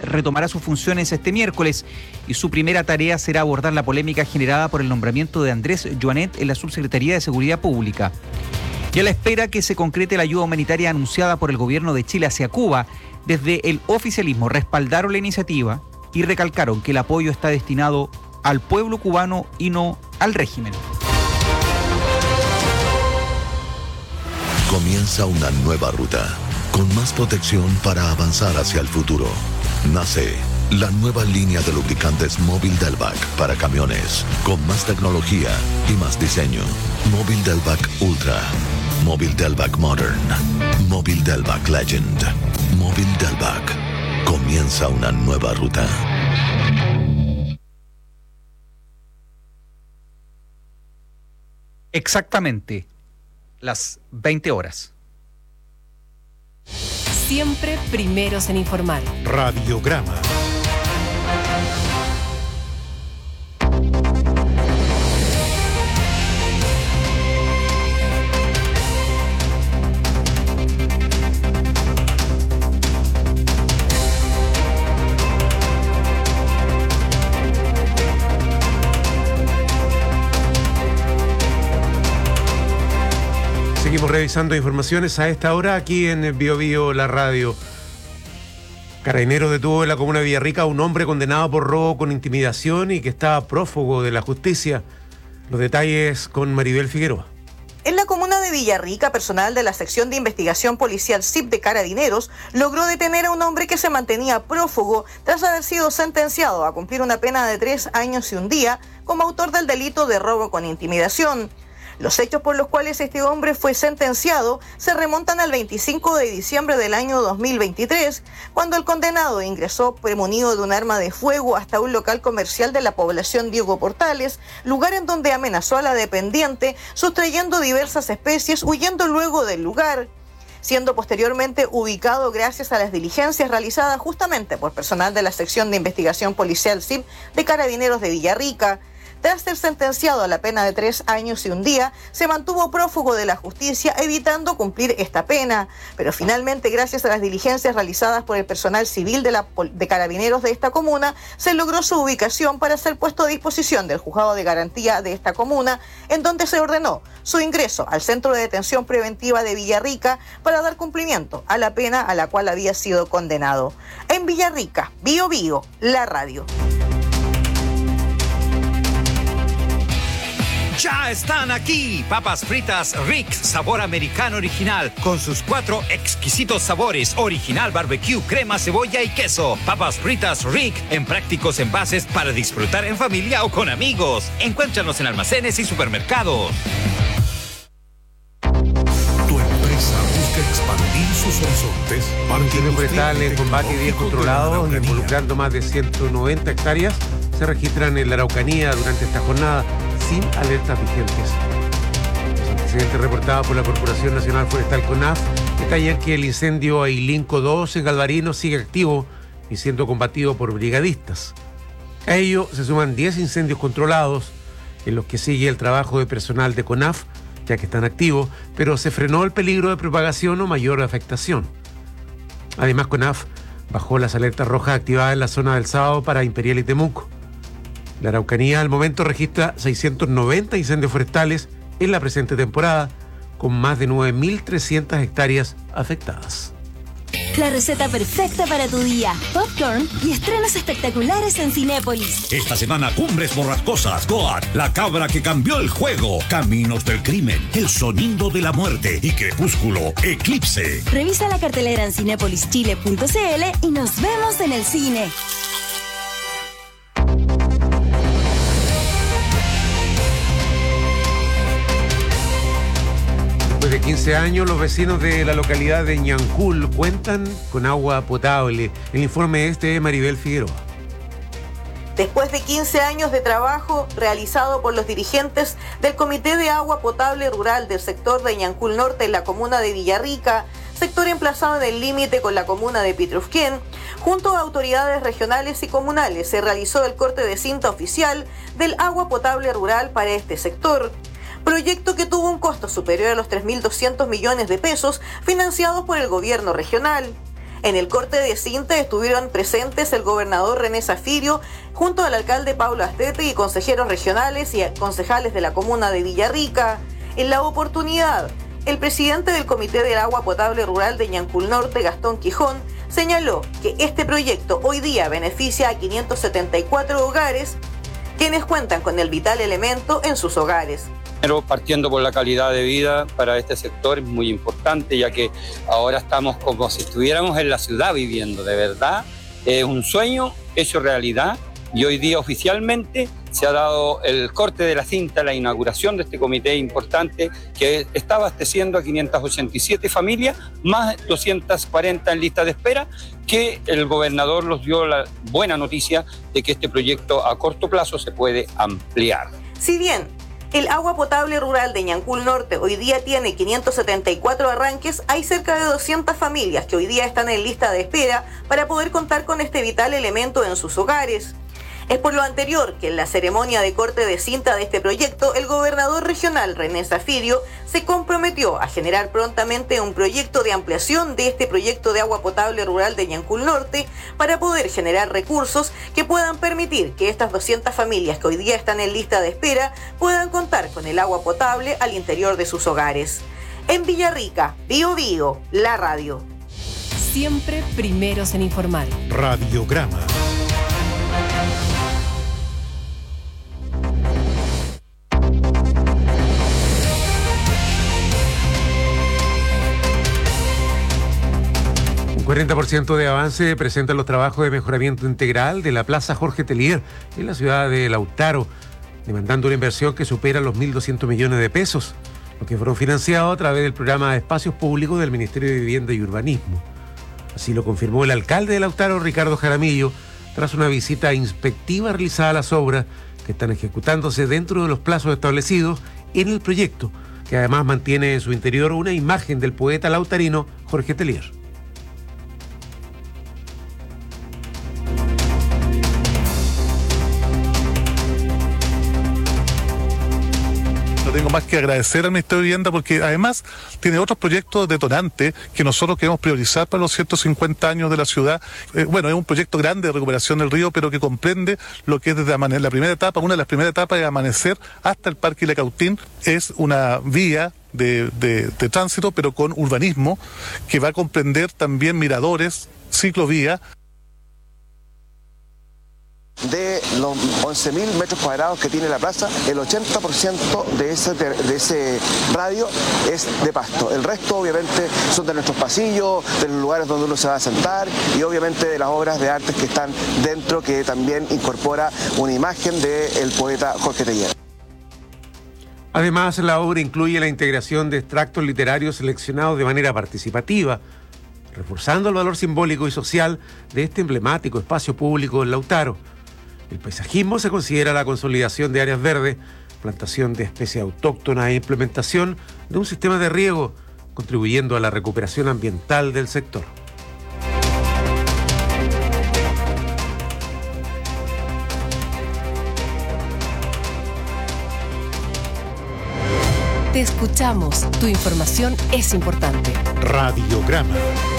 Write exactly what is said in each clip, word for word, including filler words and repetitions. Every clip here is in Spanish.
retomará sus funciones este miércoles y su primera tarea será abordar la polémica generada por el nombramiento de Andrés Joanet en la Subsecretaría de Seguridad Pública. Y a la espera que se concrete la ayuda humanitaria anunciada por el gobierno de Chile hacia Cuba, desde el oficialismo respaldaron la iniciativa y recalcaron que el apoyo está destinado al pueblo cubano y no al régimen. Comienza una nueva ruta, con más protección para avanzar hacia el futuro. Nace la nueva línea de lubricantes Móvil Delvac para camiones, con más tecnología y más diseño. Móvil Delvac Ultra, Móvil Delvac Modern, Móvil Delvac Legend, Móvil Delvac. Comienza una nueva ruta. Exactamente las veinte horas. Siempre primeros en informar. Radiograma. Seguimos revisando informaciones a esta hora aquí en Bio Bio, la radio. Carabineros detuvo en la comuna de Villarrica a un hombre condenado por robo con intimidación y que estaba prófugo de la justicia. Los detalles con Maribel Figueroa. En la comuna de Villarrica, personal de la sección de investigación policial S I P de Carabineros logró detener a un hombre que se mantenía prófugo tras haber sido sentenciado a cumplir una pena de tres años y un día como autor del delito de robo con intimidación. Los hechos por los cuales este hombre fue sentenciado se remontan al veinticinco de diciembre del año dos mil veintitrés, cuando el condenado ingresó premunido de un arma de fuego hasta un local comercial de la población Diego Portales, lugar en donde amenazó a la dependiente, sustrayendo diversas especies, huyendo luego del lugar, siendo posteriormente ubicado gracias a las diligencias realizadas justamente por personal de la sección de investigación policial S I P de Carabineros de Villarrica. Tras ser sentenciado a la pena de tres años y un día, se mantuvo prófugo de la justicia, evitando cumplir esta pena. Pero finalmente, gracias a las diligencias realizadas por el personal civil de, la, de Carabineros de esta comuna, se logró su ubicación para ser puesto a disposición del juzgado de garantía de esta comuna, en donde se ordenó su ingreso al Centro de Detención Preventiva de Villarrica para dar cumplimiento a la pena a la cual había sido condenado. En Villarrica, Bio Bio, la radio. Ya están aquí, papas fritas Rick, sabor americano original, con sus cuatro exquisitos sabores, original, barbecue, crema, cebolla y queso. Papas fritas Rick, en prácticos envases para disfrutar en familia o con amigos. Encuéntranos en almacenes y supermercados. Tu empresa busca expandir sus horizontes. Parque Forestal en combate y días controlados, involucrando más de ciento noventa hectáreas, se registran en la Araucanía durante esta jornada, sin alertas vigentes. Los antecedentes reportados por la Corporación Nacional Forestal CONAF detallan que el incendio Ailinco dos en Galvarino sigue activo y siendo combatido por brigadistas. A ello se suman diez incendios controlados, en los que sigue el trabajo de personal de CONAF, ya que están activos, pero se frenó el peligro de propagación o mayor afectación. Además, CONAF bajó las alertas rojas activadas en la zona del Sábado para Imperial y Temuco. La Araucanía al momento registra seiscientos noventa incendios forestales en la presente temporada, con más de nueve mil trescientas hectáreas afectadas. La receta perfecta para tu día. Popcorn y estrenos espectaculares en Cinépolis. Esta semana, Cumbres Borrascosas, Goat, La cabra que cambió el juego, Caminos del crimen, El sonido de la muerte y Crepúsculo, Eclipse. Revisa la cartelera en cinépolis chile punto c l y nos vemos en el cine. Después de quince años, los vecinos de la localidad de Ñancul cuentan con agua potable. El informe este de Maribel Figueroa. Después de quince años de trabajo realizado por los dirigentes del Comité de Agua Potable Rural del sector de Ñancul Norte en la comuna de Villarrica, sector emplazado en el límite con la comuna de Pitrufquén, junto a autoridades regionales y comunales, se realizó el corte de cinta oficial del agua potable rural para este sector. Proyecto que tuvo un costo superior a los tres mil doscientos millones de pesos financiados por el gobierno regional. En el corte de cinta estuvieron presentes el gobernador René Zafirio, junto al alcalde Pablo Astete y consejeros regionales y concejales de la comuna de Villarrica. En la oportunidad, el presidente del Comité del Agua Potable Rural de Ñancul Norte, Gastón Quijón, señaló que este proyecto hoy día beneficia a quinientos setenta y cuatro hogares, quienes cuentan con el vital elemento en sus hogares. Pero partiendo por la calidad de vida para este sector es muy importante, ya que ahora estamos como si estuviéramos en la ciudad viviendo, de verdad. Es un sueño hecho realidad y hoy día oficialmente se ha dado el corte de la cinta, la inauguración de este comité importante que está abasteciendo a quinientas ochenta y siete familias, más doscientas cuarenta en lista de espera, que el gobernador nos dio la buena noticia de que este proyecto a corto plazo se puede ampliar. Si bien el agua potable rural de Ñancul Norte hoy día tiene quinientos setenta y cuatro arranques, hay cerca de doscientas familias que hoy día están en lista de espera para poder contar con este vital elemento en sus hogares. Es por lo anterior que en la ceremonia de corte de cinta de este proyecto, el gobernador regional René Zafirio se comprometió a generar prontamente un proyecto de ampliación de este proyecto de agua potable rural de Ñancul Norte para poder generar recursos que puedan permitir que estas doscientas familias que hoy día están en lista de espera puedan contar con el agua potable al interior de sus hogares. En Villarrica, Bío Bío, la radio. Siempre primeros en informar. Radiograma. cuarenta por ciento de avance presentan los trabajos de mejoramiento integral de la Plaza Jorge Tellier en la ciudad de Lautaro, demandando una inversión que supera los mil doscientos millones de pesos, lo que fueron financiados a través del programa de espacios públicos del Ministerio de Vivienda y Urbanismo. Así lo confirmó el alcalde de Lautaro, Ricardo Jaramillo, tras una visita inspectiva realizada a las obras que están ejecutándose dentro de los plazos establecidos en el proyecto, que además mantiene en su interior una imagen del poeta lautarino Jorge Tellier. Tengo más que agradecer al Ministerio de Vivienda porque además tiene otros proyectos detonantes que nosotros queremos priorizar para los ciento cincuenta años de la ciudad. Eh, bueno, es un proyecto grande de recuperación del río, pero que comprende lo que es desde la primera etapa, una de las primeras etapas de Amanecer hasta el Parque Lecautín. Es una vía de, de, de tránsito, pero con urbanismo, que va a comprender también miradores, ciclovías. De los once mil metros cuadrados que tiene la plaza, el ochenta por ciento de ese, de ese radio es de pasto. El resto obviamente son de nuestros pasillos, de los lugares donde uno se va a sentar y obviamente de las obras de arte que están dentro, que también incorpora una imagen del poeta Jorge Tellier. Además, la obra incluye la integración de extractos literarios seleccionados de manera participativa, reforzando el valor simbólico y social de este emblemático espacio público en Lautaro. El paisajismo se considera la consolidación de áreas verdes, plantación de especies autóctonas e implementación de un sistema de riego, contribuyendo a la recuperación ambiental del sector. Te escuchamos. Tu información es importante. Radiograma.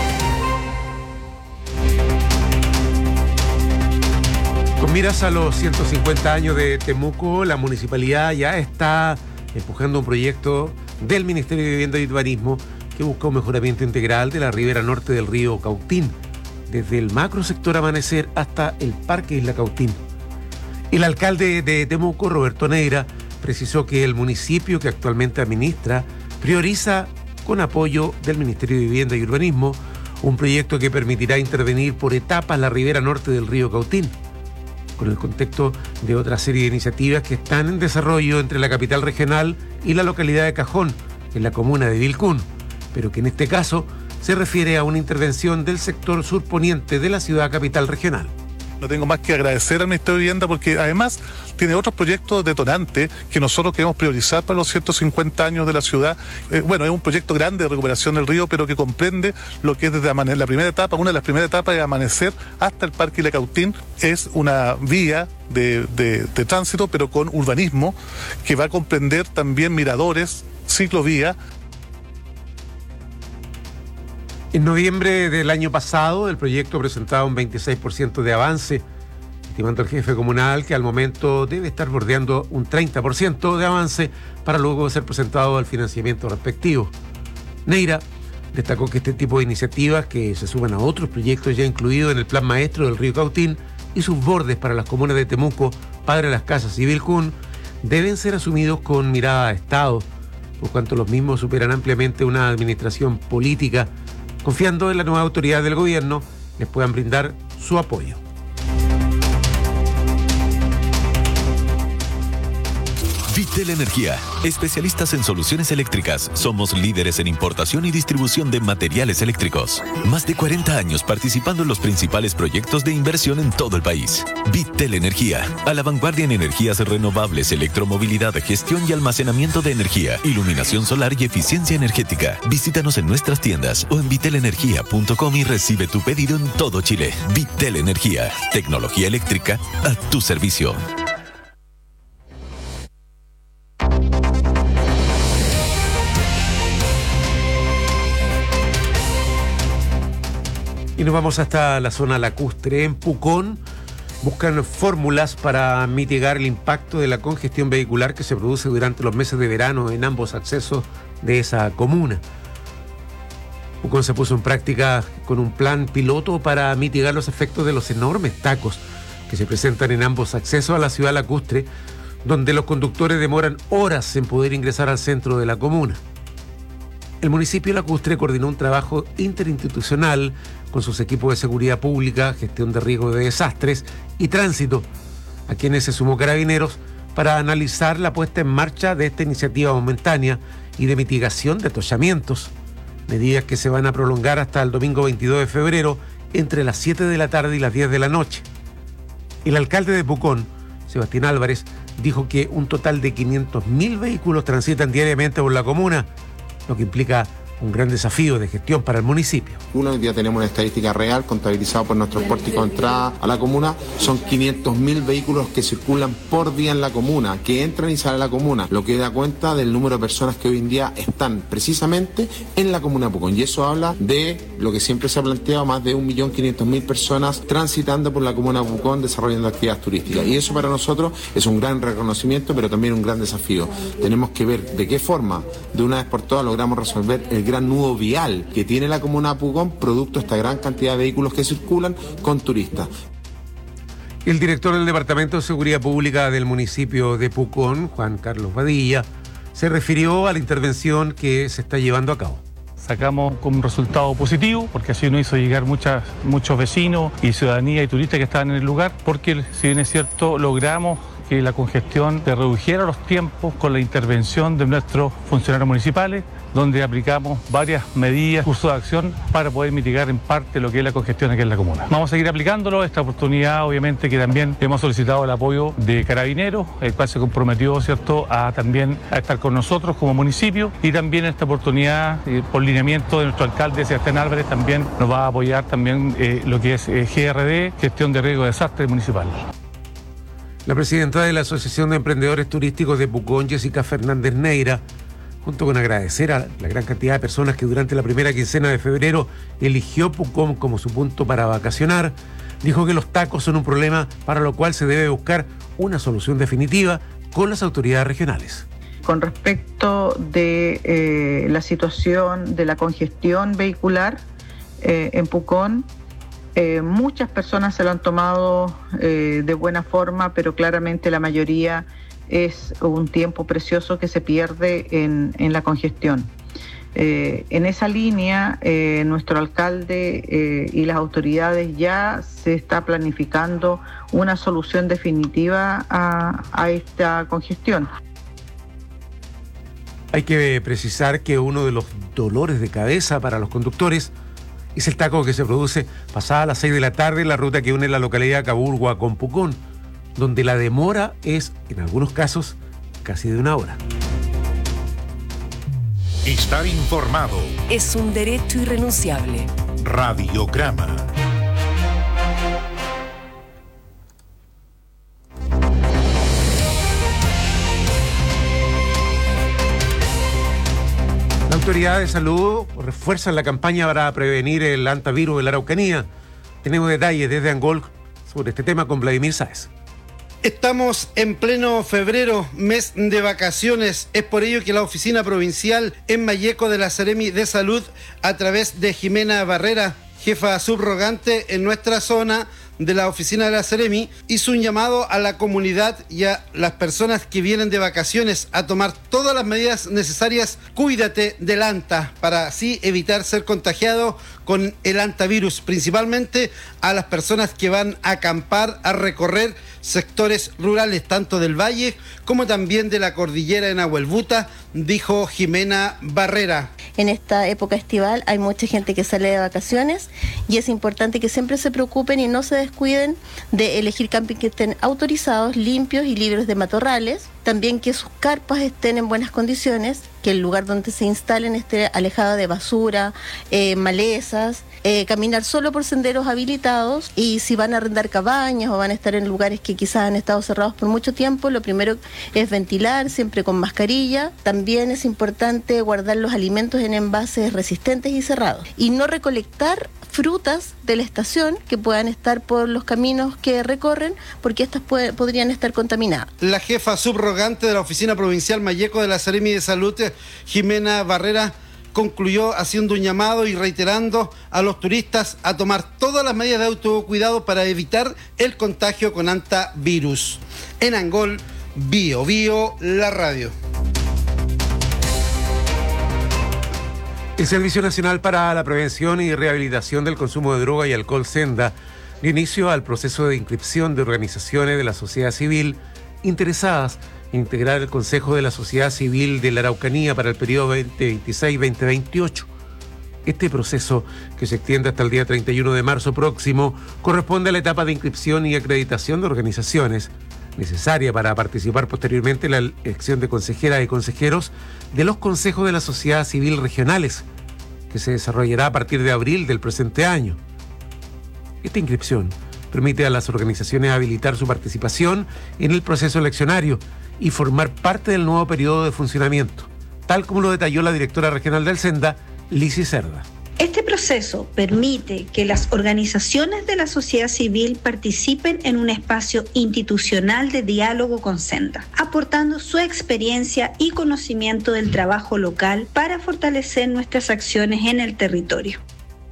Con miras a los ciento cincuenta años de Temuco, la municipalidad ya está empujando un proyecto del Ministerio de Vivienda y Urbanismo que busca un mejoramiento integral de la ribera norte del río Cautín, desde el macro sector Amanecer hasta el Parque Isla Cautín. El alcalde de Temuco, Roberto Neira, precisó que el municipio que actualmente administra prioriza, con apoyo del Ministerio de Vivienda y Urbanismo, un proyecto que permitirá intervenir por etapas la ribera norte del río Cautín, con el contexto de otra serie de iniciativas que están en desarrollo entre la capital regional y la localidad de Cajón, en la comuna de Vilcún, pero que en este caso se refiere a una intervención del sector surponiente de la ciudad capital regional. No tengo más que agradecer al Ministerio de Vivienda porque además tiene otros proyectos detonantes que nosotros queremos priorizar para los ciento cincuenta años de la ciudad. Eh, bueno, es un proyecto grande de recuperación del río, pero que comprende lo que es desde la primera etapa, una de las primeras etapas de Amanecer hasta el Parque Lecautín. Es una vía de, de, de tránsito, pero con urbanismo, que va a comprender también miradores, ciclovías. En noviembre del año pasado, el proyecto presentaba un veintiséis por ciento de avance, estimando el jefe comunal que al momento debe estar bordeando un treinta por ciento de avance para luego ser presentado al financiamiento respectivo. Neira destacó que este tipo de iniciativas, que se suman a otros proyectos ya incluidos en el Plan Maestro del Río Cautín y sus bordes para las comunas de Temuco, Padre Las Casas y Vilcún, deben ser asumidos con mirada a Estado, por cuanto los mismos superan ampliamente una administración política, confiando en la nueva autoridad del gobierno les puedan brindar su apoyo. Vitel Energía, especialistas en soluciones eléctricas. Somos líderes en importación y distribución de materiales eléctricos. Más de cuarenta años participando en los principales proyectos de inversión en todo el país. Vitel Energía, a la vanguardia en energías renovables, electromovilidad, gestión y almacenamiento de energía, iluminación solar y eficiencia energética. Visítanos en nuestras tiendas o en vitel energía punto com y recibe tu pedido en todo Chile. Vitel Energía, tecnología eléctrica a tu servicio. Y nos vamos hasta la zona lacustre. En Pucón buscan fórmulas para mitigar el impacto de la congestión vehicular que se produce durante los meses de verano en ambos accesos de esa comuna. Pucón se puso en práctica con un plan piloto para mitigar los efectos de los enormes tacos que se presentan en ambos accesos a la ciudad lacustre, donde los conductores demoran horas en poder ingresar al centro de la comuna. El municipio lacustre coordinó un trabajo interinstitucional con sus equipos de seguridad pública, gestión de riesgo de desastres y tránsito, a quienes se sumó Carabineros para analizar la puesta en marcha de esta iniciativa momentánea y de mitigación de atollamientos, medidas que se van a prolongar hasta el domingo veintidós de febrero entre las siete de la tarde y las diez de la noche. El alcalde de Pucón, Sebastián Álvarez, dijo que un total de quinientos mil vehículos transitan diariamente por la comuna, lo que implica un gran desafío de gestión para el municipio. Uno, hoy día tenemos una estadística real contabilizada por nuestros pórticos de entrada a la comuna. Son quinientos mil vehículos que circulan por día en la comuna, que entran y salen a la comuna, lo que da cuenta del número de personas que hoy en día están precisamente en la comuna de Pucón. Y eso habla de lo que siempre se ha planteado, más de un millón quinientos mil personas transitando por la comuna de Pucón desarrollando actividades turísticas. Y eso para nosotros es un gran reconocimiento, pero también un gran desafío. Tenemos que ver de qué forma, de una vez por todas, logramos resolver el gran nudo vial que tiene la comuna de Pucón, producto de esta gran cantidad de vehículos que circulan con turistas. El director del Departamento de Seguridad Pública del municipio de Pucón, Juan Carlos Badilla, se refirió a la intervención que se está llevando a cabo. Sacamos como un resultado positivo, porque así nos hizo llegar muchas, muchos vecinos y ciudadanía y turistas que estaban en el lugar, porque si bien es cierto, logramos que la congestión se redujera los tiempos con la intervención de nuestros funcionarios municipales, donde aplicamos varias medidas, cursos de acción para poder mitigar en parte lo que es la congestión aquí en la comuna. Vamos a seguir aplicándolo. Esta oportunidad, obviamente, que también hemos solicitado el apoyo de Carabineros, el cual se comprometió, ¿cierto?, a también a estar con nosotros como municipio, y también esta oportunidad, eh, por lineamiento de nuestro alcalde Sebastián Álvarez, también nos va a apoyar también eh, lo que es eh, G R D, Gestión de Riesgo de Desastres Municipal. La presidenta de la Asociación de Emprendedores Turísticos de Pucón, Jessica Fernández Neira, junto con agradecer a la gran cantidad de personas que durante la primera quincena de febrero eligió Pucón como su punto para vacacionar, dijo que los tacos son un problema para lo cual se debe buscar una solución definitiva con las autoridades regionales. Con respecto de eh, la situación de la congestión vehicular eh, en Pucón, eh, muchas personas se lo han tomado eh, de buena forma, pero claramente la mayoría es un tiempo precioso que se pierde en, en la congestión. Eh, en esa línea, eh, nuestro alcalde eh, y las autoridades ya se está planificando una solución definitiva a, a esta congestión. Hay que precisar que uno de los dolores de cabeza para los conductores es el taco que se produce pasada las seis de la tarde en la ruta que une la localidad de Caburgua con Pucón, donde la demora es, en algunos casos, casi de una hora. Estar informado es un derecho irrenunciable. Radiograma. La autoridad autoridades de salud refuerzan la campaña para prevenir el hantavirus en la Araucanía. Tenemos detalles desde Angol sobre este tema con Vladimir Sáez. Estamos en pleno febrero, mes de vacaciones. Es por ello que la Oficina Provincial en Malleco de la Seremi de Salud, a través de Jimena Barrera, jefa subrogante en nuestra zona de la oficina de la Seremi, hizo un llamado a la comunidad y a las personas que vienen de vacaciones a tomar todas las medidas necesarias. Cuídate del anta para así evitar ser contagiado con el hantavirus, principalmente a las personas que van a acampar, a recorrer sectores rurales, tanto del valle como también de la cordillera en Ahuelbuta, dijo Jimena Barrera. En esta época estival hay mucha gente que sale de vacaciones y es importante que siempre se preocupen y no se descuiden de elegir camping que estén autorizados, limpios y libres de matorrales. También que sus carpas estén en buenas condiciones, que el lugar donde se instalen esté alejado de basura, eh, malezas, eh, caminar solo por senderos habilitados, y si van a arrendar cabañas o van a estar en lugares que quizás han estado cerrados por mucho tiempo, lo primero es ventilar, siempre con mascarilla. También es importante guardar los alimentos en envases resistentes y cerrados, y no recolectar frutas de la estación que puedan estar por los caminos que recorren, porque estas puede, podrían estar contaminadas. La jefa subrogante de la Oficina Provincial Malleco de la Seremi de Salud, Jimena Barrera, concluyó haciendo un llamado y reiterando a los turistas a tomar todas las medidas de autocuidado para evitar el contagio con hantavirus. En Angol, Bio Bio, la radio. El Servicio Nacional para la Prevención y Rehabilitación del Consumo de Droga y Alcohol, SENDA, dio inicio al proceso de inscripción de organizaciones de la sociedad civil interesadas en integrar el Consejo de la Sociedad Civil de la Araucanía para el periodo veinte veintiséis a veinte veintiocho. Este proceso, que se extiende hasta el día treinta y uno de marzo próximo, corresponde a la etapa de inscripción y acreditación de organizaciones necesaria para participar posteriormente en la elección de consejeras y consejeros de los consejos de la sociedad civil regionales, que se desarrollará a partir de abril del presente año. Esta inscripción permite a las organizaciones habilitar su participación en el proceso eleccionario y formar parte del nuevo periodo de funcionamiento, tal como lo detalló la directora regional del SENDA, Lizy Cerda. Este proceso permite que las organizaciones de la sociedad civil participen en un espacio institucional de diálogo con SENDA, aportando su experiencia y conocimiento del trabajo local para fortalecer nuestras acciones en el territorio.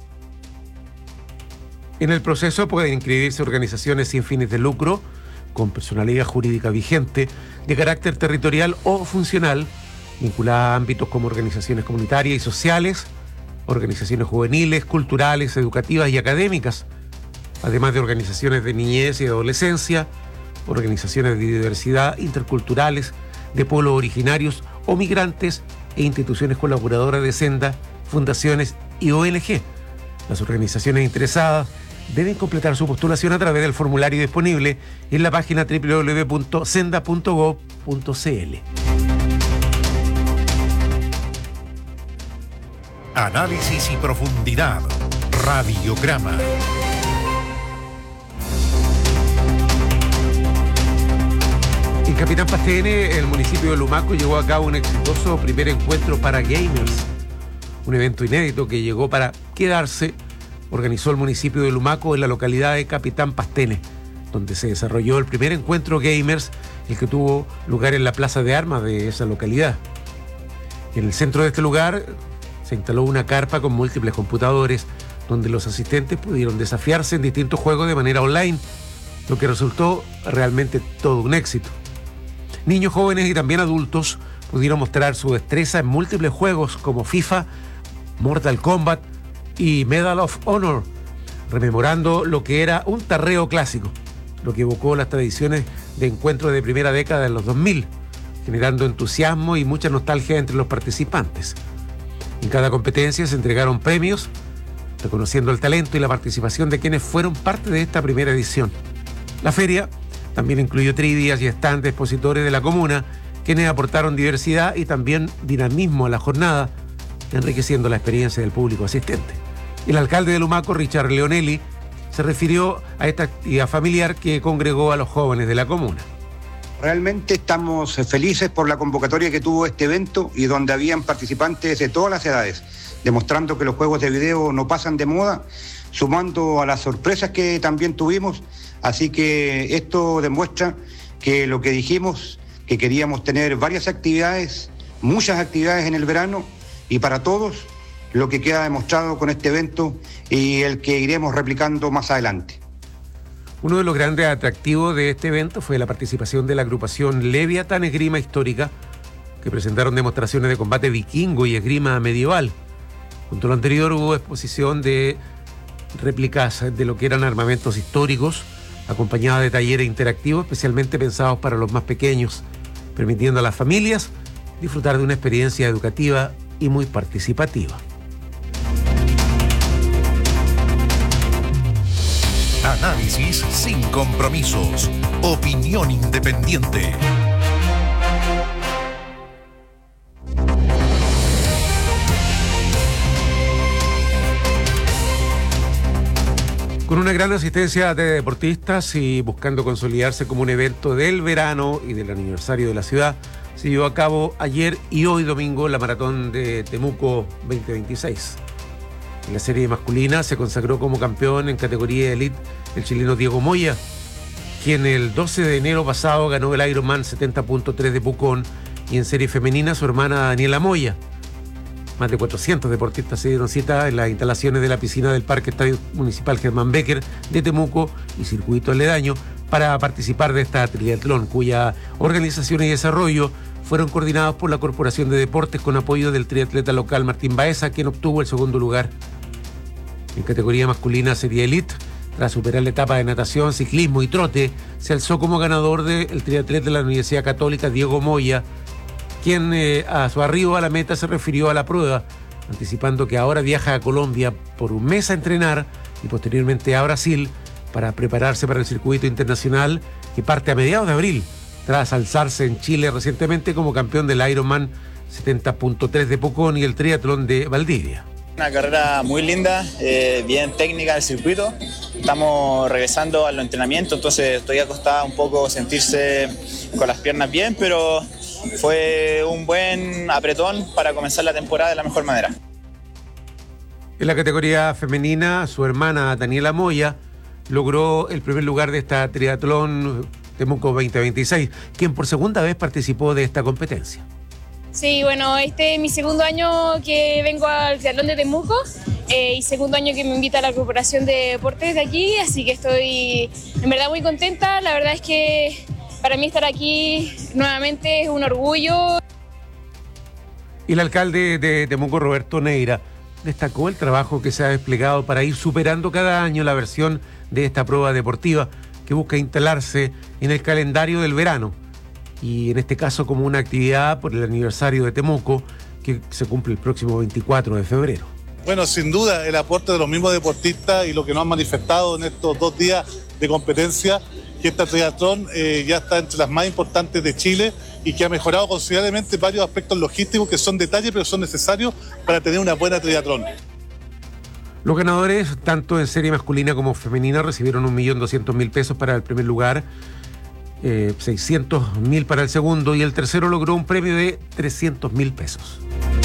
En el proceso pueden inscribirse organizaciones sin fines de lucro, con personalidad jurídica vigente, de carácter territorial o funcional, vinculadas a ámbitos como organizaciones comunitarias y sociales, organizaciones juveniles, culturales, educativas y académicas, además de organizaciones de niñez y adolescencia, organizaciones de diversidad, interculturales, de pueblos originarios o migrantes e instituciones colaboradoras de SENDA, fundaciones y O N G. Las organizaciones interesadas deben completar su postulación a través del formulario disponible en la página doble u doble u doble u punto senda punto gob punto c l. Análisis y profundidad. Radiograma. En Capitán Pastene, el municipio de Lumaco llevó a cabo un exitoso primer encuentro para gamers. Un evento inédito que llegó para quedarse, organizó el municipio de Lumaco en la localidad de Capitán Pastene, donde se desarrolló el primer encuentro gamers, el que tuvo lugar en la plaza de armas de esa localidad. En el centro de este lugar se instaló una carpa con múltiples computadores, donde los asistentes pudieron desafiarse en distintos juegos de manera online, lo que resultó realmente todo un éxito. Niños, jóvenes y también adultos pudieron mostrar su destreza en múltiples juegos como FIFA, Mortal Kombat y Medal of Honor, rememorando lo que era un tarreo clásico, lo que evocó las tradiciones de encuentros de primera década de los dos mil, generando entusiasmo y mucha nostalgia entre los participantes. En cada competencia se entregaron premios, reconociendo el talento y la participación de quienes fueron parte de esta primera edición. La feria también incluyó trivias y stands de expositores de la comuna, quienes aportaron diversidad y también dinamismo a la jornada, enriqueciendo la experiencia del público asistente. El alcalde de Lumaco, Richard Leonelli, se refirió a esta actividad familiar que congregó a los jóvenes de la comuna. Realmente estamos felices por la convocatoria que tuvo este evento y donde habían participantes de todas las edades, demostrando que los juegos de video no pasan de moda, sumando a las sorpresas que también tuvimos. Así que esto demuestra que lo que dijimos, que queríamos tener varias actividades, muchas actividades en el verano y para todos, lo que queda demostrado con este evento y el que iremos replicando más adelante. Uno de los grandes atractivos de este evento fue la participación de la agrupación Leviatán Esgrima Histórica, que presentaron demostraciones de combate vikingo y esgrima medieval. Junto a lo anterior hubo exposición de réplicas de lo que eran armamentos históricos, acompañada de talleres interactivos especialmente pensados para los más pequeños, permitiendo a las familias disfrutar de una experiencia educativa y muy participativa. Análisis sin compromisos. Opinión independiente. Con una gran asistencia de deportistas y buscando consolidarse como un evento del verano y del aniversario de la ciudad, se llevó a cabo ayer y hoy domingo la maratón de Temuco veinte veintiséis. En la serie masculina se consagró como campeón en categoría elite el chileno Diego Moya, quien el doce de enero pasado ganó el Ironman setenta punto tres de Pucón, y en serie femenina su hermana Daniela Moya. Más de cuatrocientos deportistas se dieron cita en las instalaciones de la piscina del Parque Estadio Municipal Germán Becker de Temuco y circuito aledaño para participar de esta triatlón, cuya organización y desarrollo fueron coordinados por la Corporación de Deportes con apoyo del triatleta local Martín Baeza, quien obtuvo el segundo lugar. En categoría masculina serie elite, tras superar la etapa de natación, ciclismo y trote, se alzó como ganador del triatleta de la Universidad Católica Diego Moya, quien eh, a su arribo a la meta se refirió a la prueba, anticipando que ahora viaja a Colombia por un mes a entrenar y posteriormente a Brasil para prepararse para el circuito internacional que parte a mediados de abril, tras alzarse en Chile recientemente como campeón del Ironman setenta punto tres de Pucón y el triatlón de Valdivia. Una carrera muy linda, eh, bien técnica del circuito. Estamos regresando a los entrenamientos, entonces estoy acostada un poco, sentirse con las piernas bien, pero fue un buen apretón para comenzar la temporada de la mejor manera. En la categoría femenina, su hermana Daniela Moya logró el primer lugar de esta triatlón Temuco veinte veintiséis, quien por segunda vez participó de esta competencia. Sí, bueno, este es mi segundo año que vengo al triatlón de Temuco eh, y segundo año que me invita a la Corporación de Deportes de aquí, así que estoy en verdad muy contenta. La verdad es que para mí estar aquí nuevamente es un orgullo. Y el alcalde de Temuco, Roberto Neira, destacó el trabajo que se ha desplegado para ir superando cada año la versión de esta prueba deportiva que busca instalarse en el calendario del verano, y en este caso como una actividad por el aniversario de Temuco que se cumple el próximo veinticuatro de febrero. Bueno, sin duda el aporte de los mismos deportistas y lo que nos han manifestado en estos dos días de competencia, que esta triatlón eh, ya está entre las más importantes de Chile y que ha mejorado considerablemente varios aspectos logísticos que son detalles pero son necesarios para tener una buena triatlón. Los ganadores, tanto en serie masculina como femenina, recibieron un millón doscientos mil pesos para el primer lugar, Eh, seiscientos mil para el segundo, y el tercero logró un premio de trescientos mil pesos.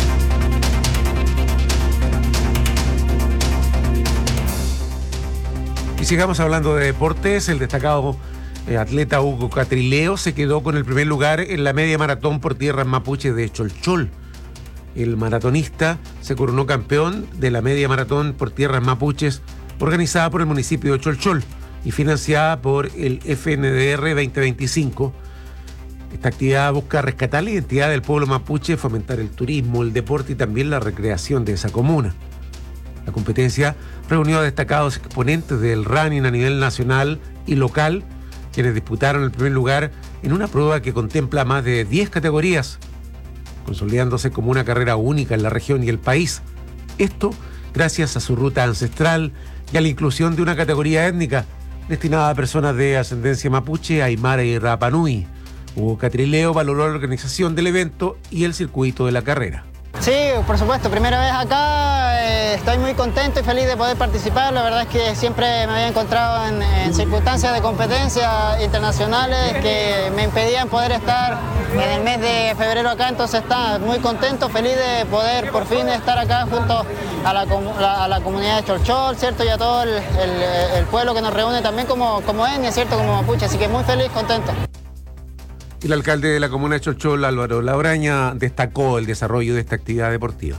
Y sigamos hablando de deportes. El destacado eh, atleta Hugo Catrileo se quedó con el primer lugar en la media maratón por tierras mapuche de Cholchol. El maratonista se coronó campeón de la media maratón por tierras mapuches organizada por el municipio de Cholchol y financiada por el F N D R veinte veinticinco. Esta actividad busca rescatar la identidad del pueblo mapuche, fomentar el turismo, el deporte y también la recreación de esa comuna. La competencia reunió a destacados exponentes del running a nivel nacional y local, quienes disputaron el primer lugar en una prueba que contempla más de diez categorías, consolidándose como una carrera única en la región y el país. Esto gracias a su ruta ancestral y a la inclusión de una categoría étnica destinada a personas de ascendencia mapuche, aymara y Rapa Nui. Hugo Catrileo valoró la organización del evento y el circuito de la carrera. Sí, por supuesto, primera vez acá, eh, estoy muy contento y feliz de poder participar. La verdad es que siempre me había encontrado en, en circunstancias de competencias internacionales que me impedían poder estar en el mes de febrero acá, entonces está muy contento, feliz de poder por fin estar acá junto a la, la, a la comunidad de Cholchol, ¿cierto? Y a todo el, el, el pueblo que nos reúne también como, como etnia, ¿cierto? Como mapuche, así que muy feliz, contento. Y el alcalde de la comuna de Cholchol, Álvaro Labraña, destacó el desarrollo de esta actividad deportiva.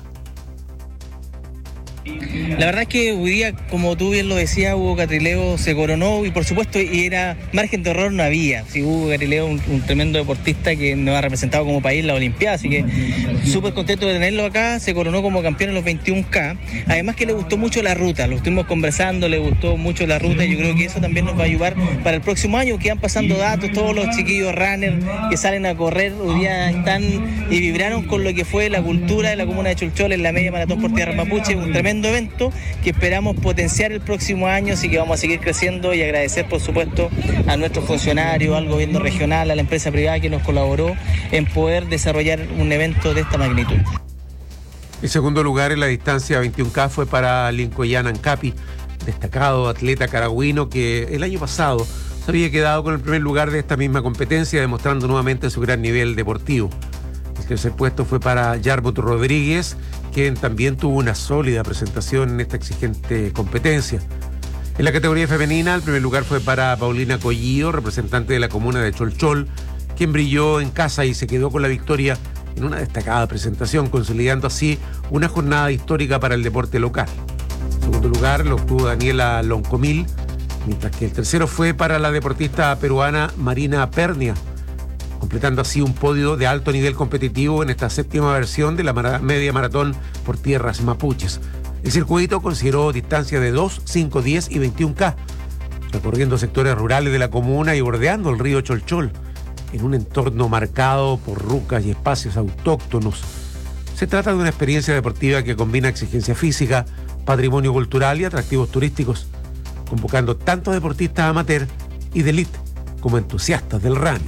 La verdad es que hoy día, como tú bien lo decías, Hugo Catrileo se coronó y por supuesto y era margen de error no había. Sí, Hugo Catrileo un, un tremendo deportista que nos ha representado como país en la Olimpiada, así que súper contento de tenerlo acá. Se coronó como campeón en los veintiún K. Además que le gustó mucho la ruta, lo estuvimos conversando, le gustó mucho la ruta y yo creo que eso también nos va a ayudar para el próximo año, que van pasando datos, todos los chiquillos runners que salen a correr hoy día están y vibraron con lo que fue la cultura de la comuna de Cholchol en la media maratón por tierra mapuche, un tremendo evento que esperamos potenciar el próximo año, así que vamos a seguir creciendo y agradecer por supuesto a nuestros funcionarios, al gobierno regional, a la empresa privada que nos colaboró en poder desarrollar un evento de esta magnitud. El segundo lugar en la distancia veintiún K fue para Lincoyan Ancapi, destacado atleta caragüino que el año pasado se había quedado con el primer lugar de esta misma competencia, demostrando nuevamente su gran nivel deportivo. El tercer puesto fue para Yarbot Rodríguez, quien también tuvo una sólida presentación en esta exigente competencia. En la categoría femenina, el primer lugar fue para Paulina Collillo, representante de la comuna de Cholchol, quien brilló en casa y se quedó con la victoria en una destacada presentación, consolidando así una jornada histórica para el deporte local. En segundo lugar lo obtuvo Daniela Loncomil, mientras que el tercero fue para la deportista peruana Marina Pernia, completando así un podio de alto nivel competitivo en esta séptima versión de la mara- media maratón por tierras mapuches. El circuito consideró distancias de dos, cinco, diez y veintiún K, recorriendo sectores rurales de la comuna y bordeando el río Cholchol, en un entorno marcado por rucas y espacios autóctonos. Se trata de una experiencia deportiva que combina exigencia física, patrimonio cultural y atractivos turísticos, convocando tanto deportistas amateur y de élite como entusiastas del running.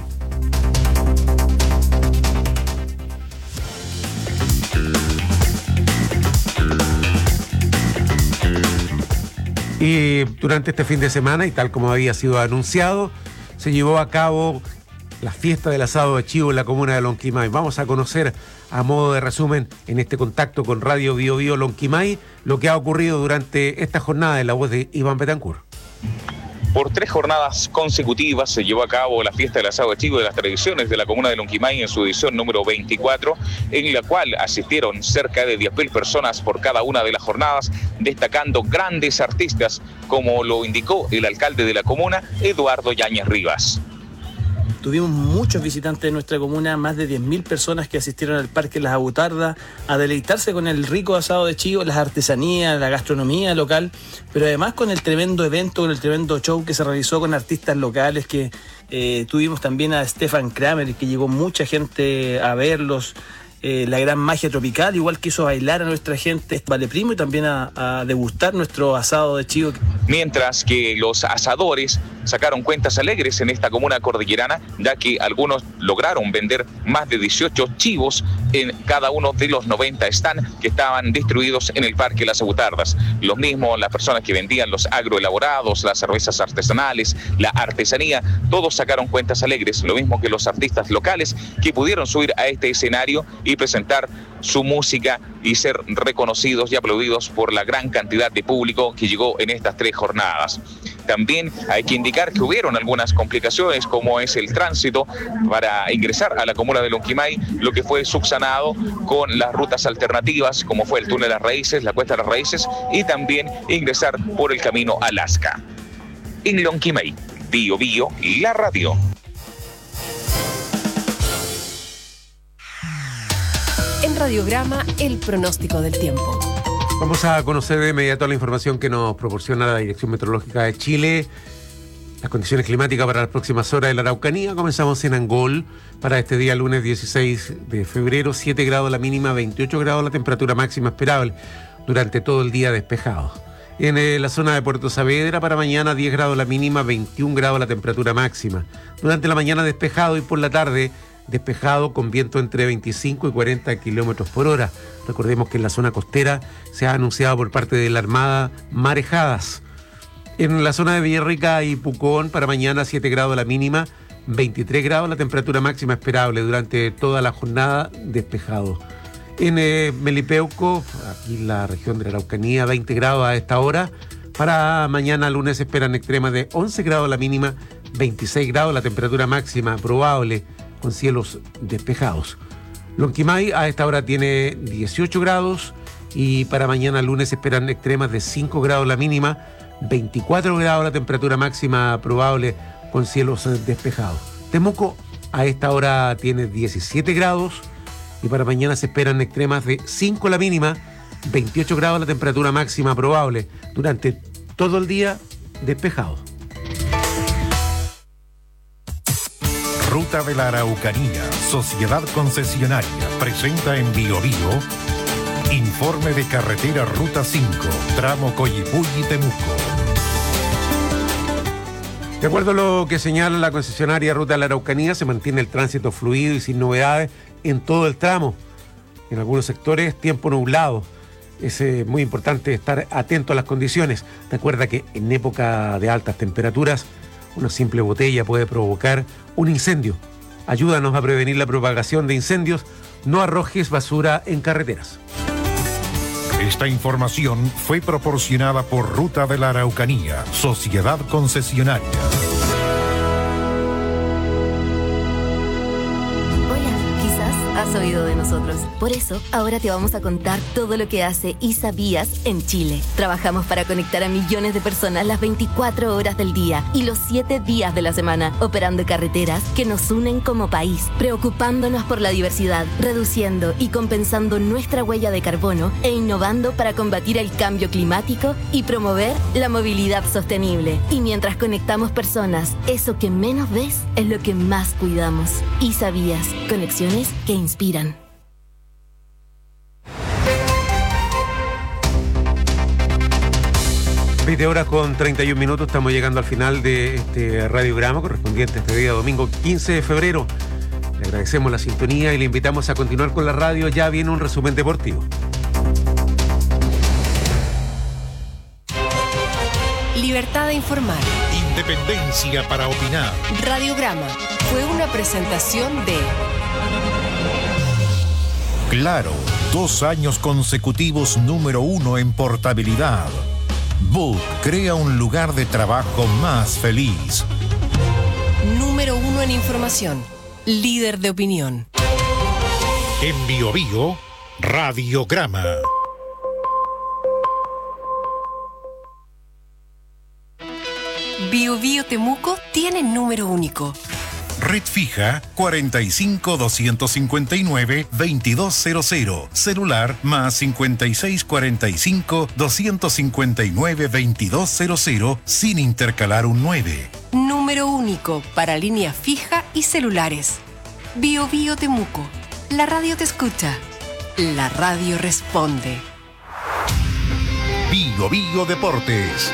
Y durante este fin de semana, y tal como había sido anunciado, se llevó a cabo la fiesta del asado de chivo en la comuna de Lonquimay. Vamos a conocer, a modo de resumen, en este contacto con Radio Bio Bio Lonquimay, lo que ha ocurrido durante esta jornada en la voz de Iván Betancourt. Por tres jornadas consecutivas se llevó a cabo la fiesta del asado de chivo de las tradiciones de la comuna de Lonquimay en su edición número veinticuatro, en la cual asistieron cerca de diez mil personas por cada una de las jornadas, destacando grandes artistas, como lo indicó el alcalde de la comuna, Eduardo Yáñez Rivas. Tuvimos muchos visitantes de nuestra comuna, más de diez mil personas que asistieron al Parque Las Abutardas a deleitarse con el rico asado de chivo, las artesanías, la gastronomía local, pero además con el tremendo evento, con el tremendo show que se realizó con artistas locales, que eh, tuvimos también a Stefan Kramer, que llegó mucha gente a verlos. Eh, la gran magia tropical, igual que hizo bailar a nuestra gente Vale Primo y también a, a degustar nuestro asado de chivo. Mientras que los asadores sacaron cuentas alegres en esta comuna cordillerana, ya que algunos lograron vender más de dieciocho chivos en cada uno de los noventa stands que estaban distribuidos en el Parque Las Abutardas. Los mismos, las personas que vendían los agroelaborados, las cervezas artesanales, la artesanía, todos sacaron cuentas alegres, lo mismo que los artistas locales que pudieron subir a este escenario y presentar su música y ser reconocidos y aplaudidos por la gran cantidad de público que llegó en estas tres jornadas. También hay que indicar que hubieron algunas complicaciones, como es el tránsito para ingresar a la comuna de Lonquimay, lo que fue subsanado con las rutas alternativas, como fue el túnel Las Raíces, la Cuesta de las Raíces, y también ingresar por el camino Alaska. En Lonquimay, Bio Bio y la radio. En Radiograma, el pronóstico del tiempo. Vamos a conocer de inmediato la información que nos proporciona la Dirección Meteorológica de Chile. Las condiciones climáticas para las próximas horas de la Araucanía. Comenzamos en Angol para este día lunes dieciséis de febrero, siete grados la mínima, veintiocho grados la temperatura máxima esperable durante todo el día despejado. En eh, la zona de Puerto Saavedra para mañana diez grados la mínima, veintiún grados la temperatura máxima. Durante la mañana despejado y por la tarde despejado con viento entre veinticinco y cuarenta kilómetros por hora. Recordemos que en la zona costera se ha anunciado por parte de la Armada marejadas. En la zona de Villarrica y Pucón para mañana siete grados la mínima, veintitrés grados la temperatura máxima esperable durante toda la jornada, despejado. En eh, Melipeuco, aquí en la región de la Araucanía, veinte grados a esta hora. Para mañana lunes se esperan extremas de once grados la mínima, veintiséis grados la temperatura máxima probable, con cielos despejados. Lonquimay a esta hora tiene dieciocho grados y para mañana lunes se esperan extremas de cinco grados la mínima, veinticuatro grados la temperatura máxima probable, con cielos despejados. Temuco a esta hora tiene diecisiete grados y para mañana se esperan extremas de cinco la mínima, veintiocho grados la temperatura máxima probable, durante todo el día despejado. Ruta de la Araucanía, Sociedad Concesionaria, presenta en Bio Bio informe de carretera Ruta cinco, tramo Coyipulli-Temuco. De acuerdo a lo que señala la concesionaria Ruta de la Araucanía, se mantiene el tránsito fluido y sin novedades en todo el tramo. En algunos sectores, tiempo nublado. Es eh, muy importante estar atento a las condiciones. Recuerda que en época de altas temperaturas, una simple botella puede provocar un incendio. Ayúdanos a prevenir la propagación de incendios. No arrojes basura en carreteras. Esta información fue proporcionada por Ruta de la Araucanía, Sociedad Concesionaria. Has oído de nosotros. Por eso, ahora te vamos a contar todo lo que hace ISABías en Chile. Trabajamos para conectar a millones de personas las veinticuatro horas del día y los siete días de la semana, operando carreteras que nos unen como país, preocupándonos por la diversidad, reduciendo y compensando nuestra huella de carbono e innovando para combatir el cambio climático y promover la movilidad sostenible. Y mientras conectamos personas, eso que menos ves es lo que más cuidamos. ISABías, conexiones que inspiran. veinte horas con treinta y un minutos, estamos llegando al final de este radiograma correspondiente a este día domingo quince de febrero. Le agradecemos la sintonía y le invitamos a continuar con la radio. Ya viene un resumen deportivo. Libertad de informar. Independencia para opinar. Radiograma fue una presentación de Claro, dos años consecutivos número uno en portabilidad. Book crea un lugar de trabajo más feliz. Número uno en información. Líder de opinión. En Bio Bio, Radiograma. Bio Bio Temuco tiene número único. Red fija cuarenta y cinco, doscientos cincuenta y nueve, veintidós cero cero. Celular más cincuenta y seis, cuarenta y cinco, doscientos cincuenta y nueve, veintidós cero cero sin intercalar un nueve. Número único para línea fija y celulares. Bio Bio Temuco. La radio te escucha. La radio responde. Bio Bio Deportes.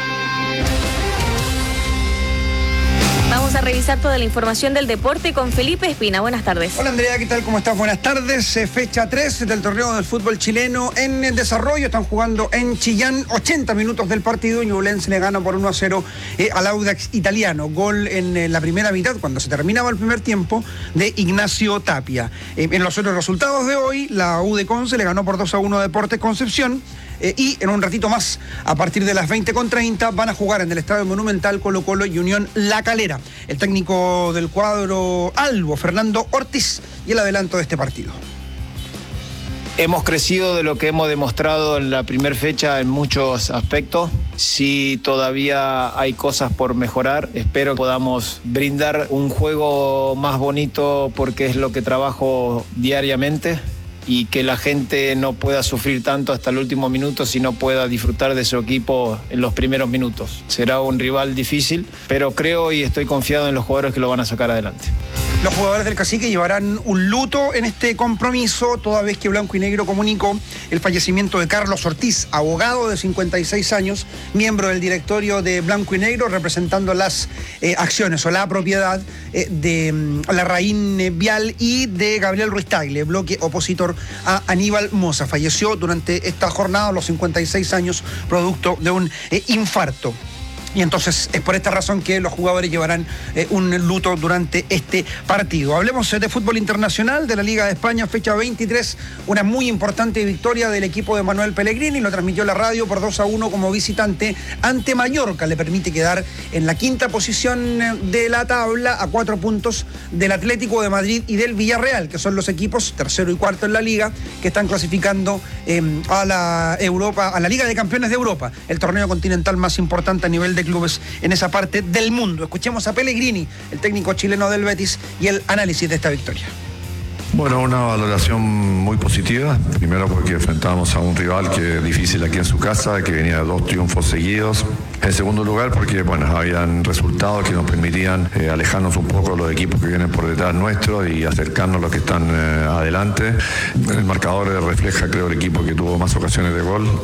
Vamos a revisar toda la información del deporte con Felipe Espina. Buenas tardes. Hola Andrea, ¿qué tal? ¿Cómo estás? Buenas tardes. Eh, fecha tres del torneo del fútbol chileno en el desarrollo. Están jugando en Chillán. ochenta minutos del partido. Ñublense le gana por uno a cero eh, al Audax italiano. Gol en eh, la primera mitad, cuando se terminaba el primer tiempo, de Ignacio Tapia. Eh, en los otros resultados de hoy, la U de Conce le ganó por dos a uno a Deportes Concepción. Eh, y en un ratito más, a partir de las veinte con treinta, van a jugar en el Estadio Monumental Colo Colo y Unión La Calera. El técnico del cuadro albo, Fernando Ortiz, y el adelanto de este partido. Hemos crecido de lo que hemos demostrado en la primera fecha en muchos aspectos. Sí, todavía hay cosas por mejorar. Espero que podamos brindar un juego más bonito porque es lo que trabajo diariamente, y que la gente no pueda sufrir tanto hasta el último minuto, sino pueda disfrutar de su equipo en los primeros minutos. Será un rival difícil, pero creo y estoy confiado en los jugadores que lo van a sacar adelante. Los jugadores del Cacique llevarán un luto en este compromiso, toda vez que Blanco y Negro comunicó el fallecimiento de Carlos Ortiz, abogado de cincuenta y seis años, miembro del directorio de Blanco y Negro, representando las eh, acciones o la propiedad eh, de um, Larraín Vial y de Gabriel Ruiz Tagle, bloque opositor a Aníbal Mosa. Falleció durante esta jornada a los cincuenta y seis años, producto de un eh, infarto. Y entonces es por esta razón que los jugadores llevarán eh, un luto durante este partido. Hablemos eh, de fútbol internacional, de la Liga de España, fecha veintitrés, una muy importante victoria del equipo de Manuel Pellegrini, lo transmitió la radio por dos a uno como visitante ante Mallorca, le permite quedar en la quinta posición de la tabla a cuatro puntos del Atlético de Madrid y del Villarreal, que son los equipos tercero y cuarto en la Liga, que están clasificando eh, a la Europa, a la Liga de Campeones de Europa, el torneo continental más importante a nivel de clubes en esa parte del mundo. Escuchemos a Pellegrini, el técnico chileno del Betis, y el análisis de esta victoria. Bueno, una valoración muy positiva, primero porque enfrentábamos a un rival que es difícil aquí en su casa, que venía de dos triunfos seguidos. En segundo lugar porque bueno, habían resultados que nos permitían eh, alejarnos un poco de los equipos que vienen por detrás nuestro y acercarnos a los que están eh, adelante. El marcador refleja, creo, el equipo que tuvo más ocasiones de gol.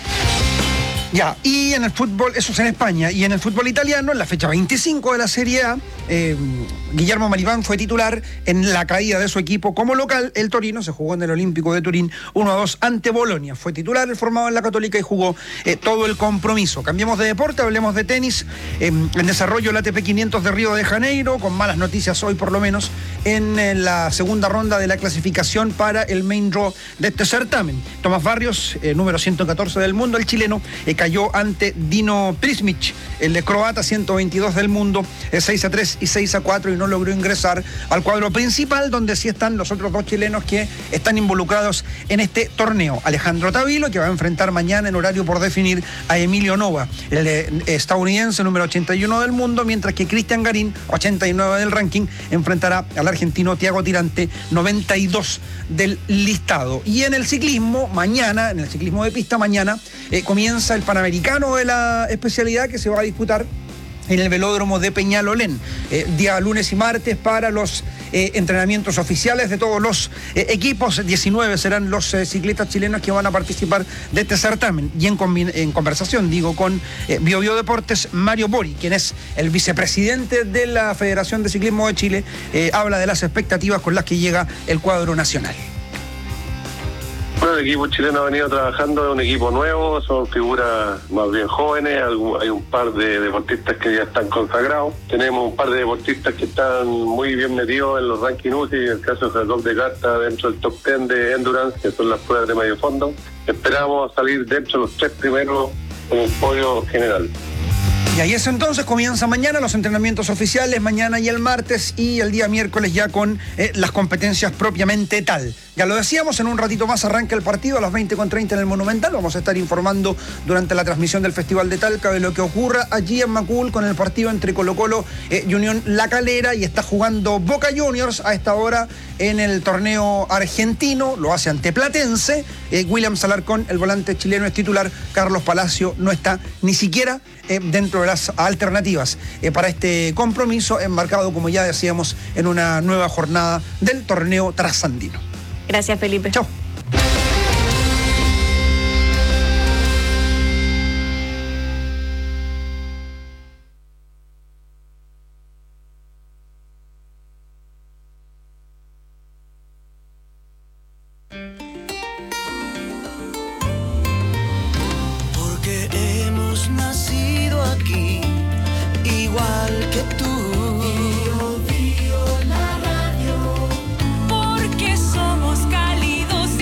Ya, y en el fútbol, eso es en España, y en el fútbol italiano, en la fecha veinticinco de la Serie A, eh, Guillermo Maribán fue titular en la caída de su equipo como local. El Torino se jugó en el Olímpico de Turín uno a dos ante Bolonia. Fue titular, el formado en la Católica, y jugó eh, todo el compromiso. Cambiemos de deporte, hablemos de tenis. Eh, en desarrollo el A T P quinientos de Río de Janeiro, con malas noticias hoy por lo menos, en eh, la segunda ronda de la clasificación para el main draw de este certamen. Tomás Barrios, eh, número ciento catorce del mundo, el chileno, eh, cayó ante Dino Prismic, el croata ciento veintidós del mundo, seis a tres y seis a cuatro, y no logró ingresar al cuadro principal, donde sí están los otros dos chilenos que están involucrados en este torneo. Alejandro Tavilo, que va a enfrentar mañana en horario por definir a Emilio Nova, el eh, estadounidense número ochenta y uno del mundo, mientras que Cristian Garín, ochenta y nueve del ranking, enfrentará al argentino Thiago Tirante, noventa y dos del listado. Y en el ciclismo, mañana, en el ciclismo de pista, mañana eh, comienza el Panamericano de la especialidad, que se va a disputar en el velódromo de Peñalolén, eh, día lunes y martes para los eh, entrenamientos oficiales de todos los eh, equipos. diecinueve serán los eh, ciclistas chilenos que van a participar de este certamen. Y en, en conversación, digo, con eh, Bio Bio Deportes, Mario Bori, quien es el vicepresidente de la Federación de Ciclismo de Chile, eh, habla de las expectativas con las que llega el cuadro nacional. Bueno, el equipo chileno ha venido trabajando, es un equipo nuevo, son figuras más bien jóvenes, hay un par de deportistas que ya están consagrados, tenemos un par de deportistas que están muy bien metidos en los rankings U C I, en el caso de Jacob de Carta dentro del top diez de Endurance, que son las pruebas de medio fondo. Esperamos salir dentro de los tres primeros en el podio general. Y ahí es entonces, comienza mañana los entrenamientos oficiales, mañana y el martes, y el día miércoles ya con eh, las competencias propiamente tal. Ya lo decíamos, en un ratito más arranca el partido a las veinte con treinta en el Monumental. Vamos a estar informando durante la transmisión del Festival de Talca de lo que ocurra allí en Macul con el partido entre Colo Colo eh, y Unión La Calera, y está jugando Boca Juniors a esta hora en el torneo argentino, lo hace ante Platense. eh, William Salarcón, el volante chileno, es titular. Carlos Palacio no está ni siquiera eh, dentro de las alternativas eh, para este compromiso, embarcado, como ya decíamos, en una nueva jornada del torneo trasandino. Gracias, Felipe. Chao. Porque hemos nacido aquí, igual que tú. Bio, Bio, la radio. Porque somos cálidos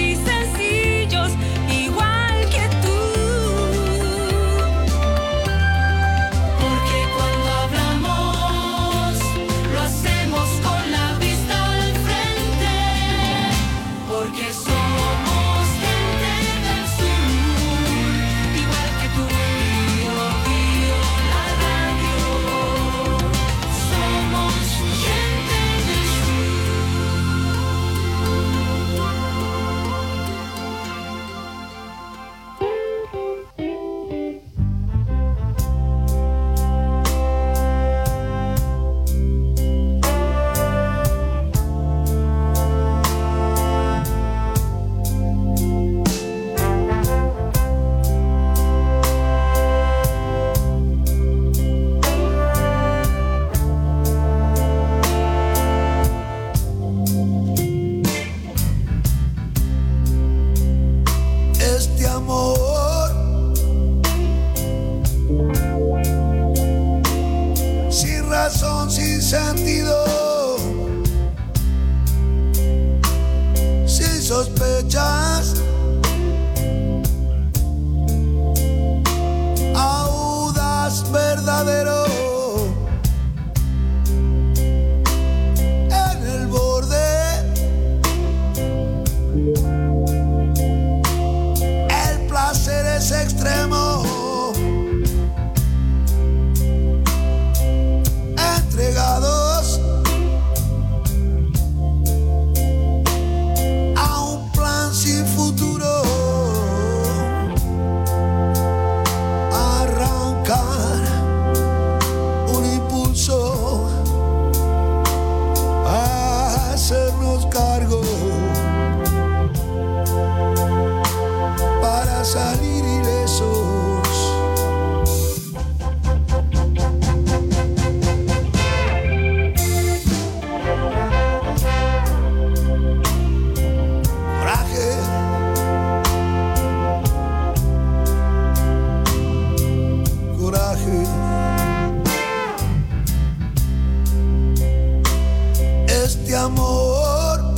amor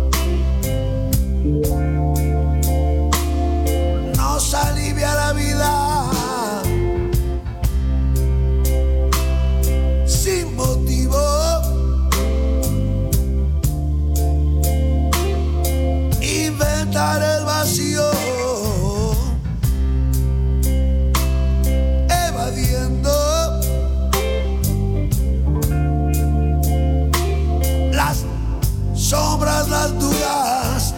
nos alivia la vida sin motivo. Inventar el vacío, evadiendo las sombras, las dudas,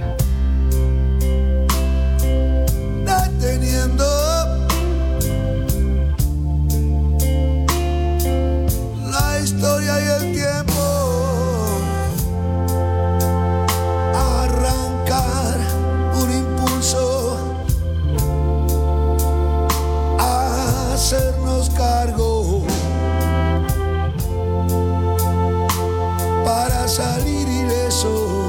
deteniendo la historia y el tiempo. Arrancar un impulso, hacernos cargo para salir ilesos.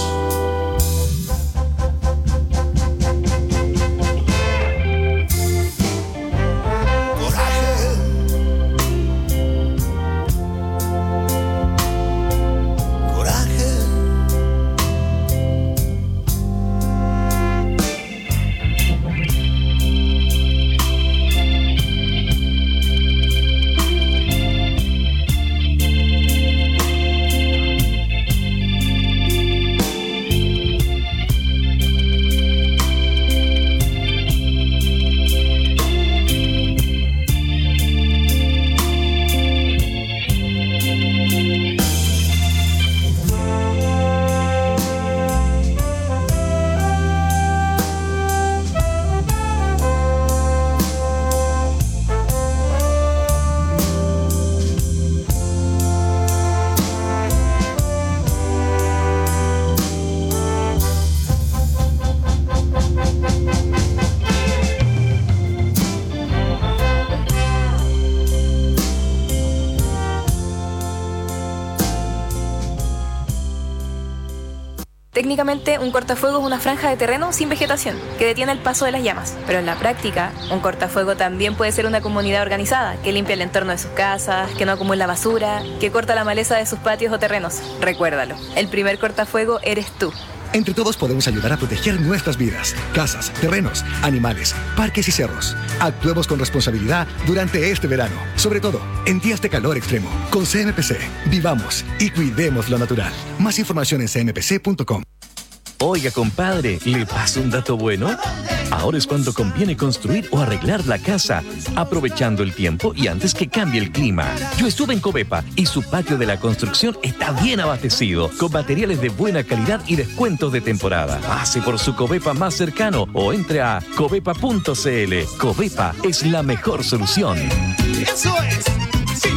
Técnicamente, un cortafuego es una franja de terreno sin vegetación que detiene el paso de las llamas. Pero en la práctica, un cortafuego también puede ser una comunidad organizada que limpia el entorno de sus casas, que no acumula basura, que corta la maleza de sus patios o terrenos. Recuérdalo, el primer cortafuego eres tú. Entre todos podemos ayudar a proteger nuestras vidas, casas, terrenos, animales, parques y cerros. Actuemos con responsabilidad durante este verano, sobre todo en días de calor extremo. Con C M P C, vivamos y cuidemos lo natural. Más información en c m p c punto com. Oiga, compadre, ¿le paso un dato bueno? Ahora es cuando conviene construir o arreglar la casa, aprovechando el tiempo y antes que cambie el clima. Yo estuve en Covepa y su patio de la construcción está bien abastecido, con materiales de buena calidad y descuentos de temporada. Pase por su Covepa más cercano o entre a covepa punto c l. Covepa es la mejor solución. ¡Eso es! ¡Sí!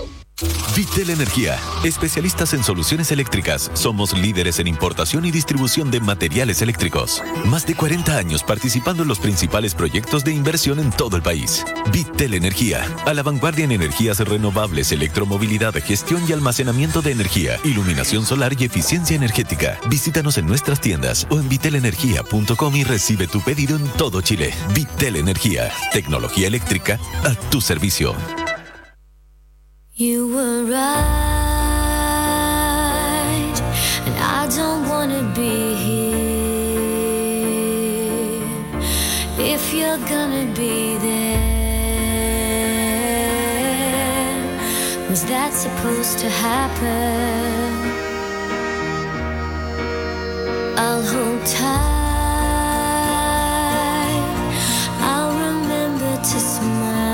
Vitel Energía, especialistas en soluciones eléctricas. Somos líderes en importación y distribución de materiales eléctricos. Más de cuarenta años participando en los principales proyectos de inversión en todo el país. Vitel Energía, a la vanguardia en energías renovables, electromovilidad, gestión y almacenamiento de energía, iluminación solar y eficiencia energética. Visítanos en nuestras tiendas o en vitel energía punto com y recibe tu pedido en todo Chile. Vitel Energía, tecnología eléctrica a tu servicio. You were right, and I don't wanna be here if you're gonna be there. Was that supposed to happen? I'll hold tight, I'll remember to smile.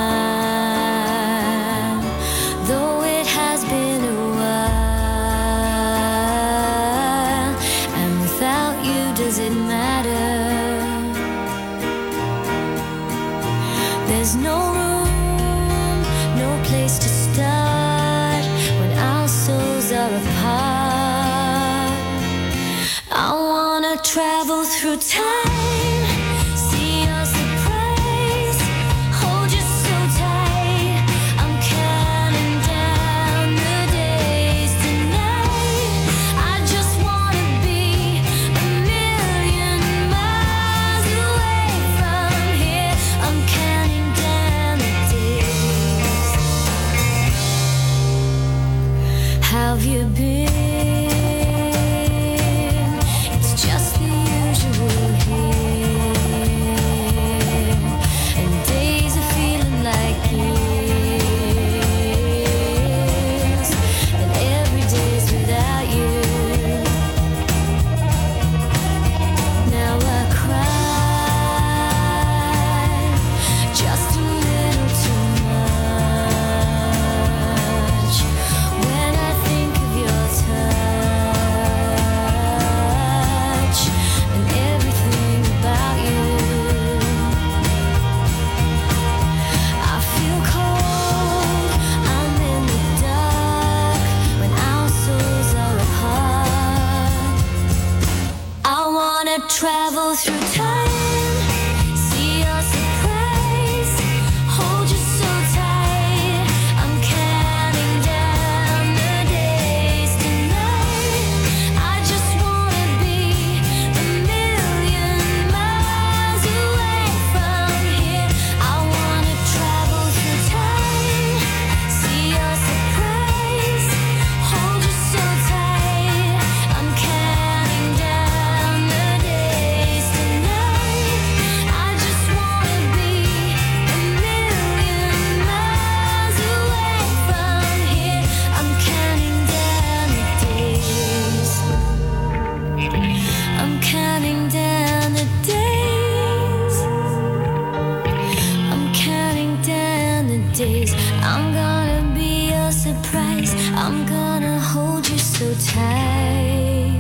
There's no room, no place to start when our souls are apart. I wanna travel through time, see your surprise, hold you so tight. I'm counting down the days tonight. I just wanna be a million miles away from here. I'm counting down the days. Have you been? tight.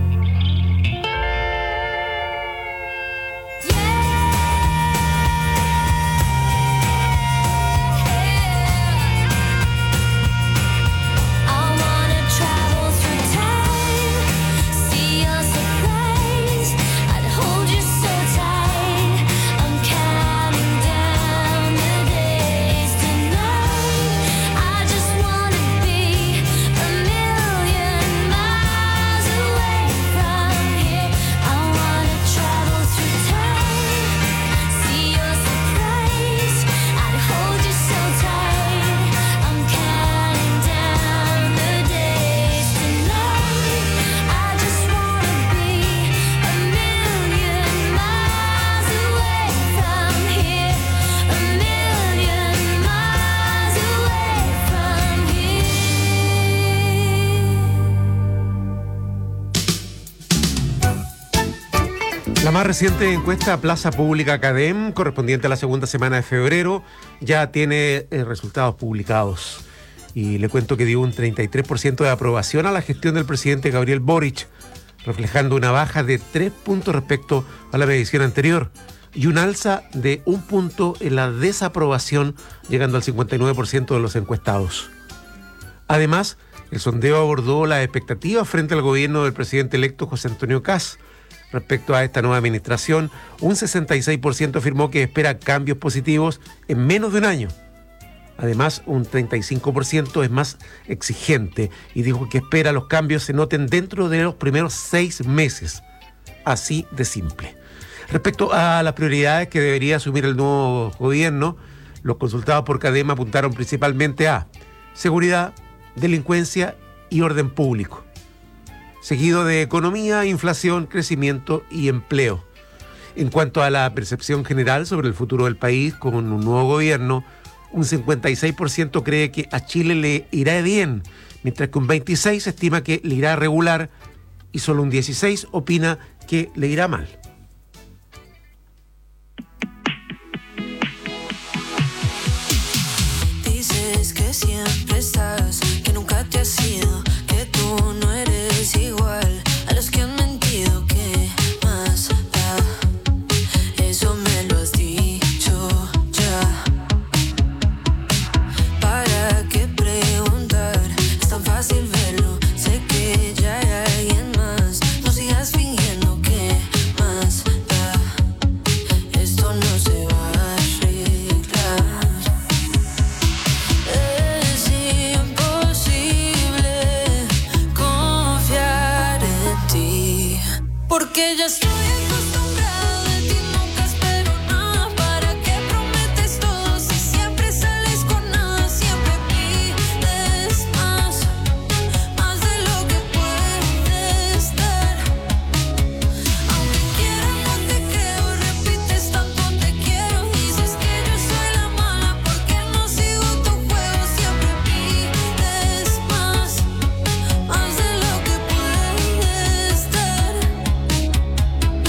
La más reciente encuesta Plaza Pública Cadem, correspondiente a la segunda semana de febrero, ya tiene eh, resultados publicados. Y le cuento que dio un treinta y tres por ciento de aprobación a la gestión del presidente Gabriel Boric, reflejando una baja de tres puntos respecto a la medición anterior y un alza de un punto en la desaprobación, llegando al cincuenta y nueve por ciento de los encuestados. Además, el sondeo abordó las expectativas frente al gobierno del presidente electo José Antonio Kast. Respecto a esta nueva administración, un sesenta y seis por ciento afirmó que espera cambios positivos en menos de un año. Además, un treinta y cinco por ciento es más exigente y dijo que espera los cambios se noten dentro de los primeros seis meses. Así de simple. Respecto a las prioridades que debería asumir el nuevo gobierno, los consultados por Cadem apuntaron principalmente a seguridad, delincuencia y orden público, seguido de economía, inflación, crecimiento y empleo. En cuanto a la percepción general sobre el futuro del país con un nuevo gobierno, un cincuenta y seis por ciento cree que a Chile le irá bien, mientras que un veintiséis por ciento estima que le irá regular y solo un dieciséis por ciento opina que le irá mal. Dices que siempre estás, que nunca te has ido, que tú no eres igual a los que han mentido. ¿Qué más da? Eso me lo has dicho ya. ¿Para qué preguntar? Es tan fácil verlo. Sé que ya hay alguien más. No sigas fingiendo. ¿Qué más da? Esto no se va a arreglar. Es imposible confiar en ti, porque ya estoy acostumbrada de ti, nunca espero nada. ¿Para qué prometes todo si siempre sales con nada? Siempre pides más, más de lo que puedes dar. Aunque quiera no te creo, repites tanto te quiero. Dices que yo soy la mala porque no sigo tu juego. Siempre pides más, más de lo que puedes dar.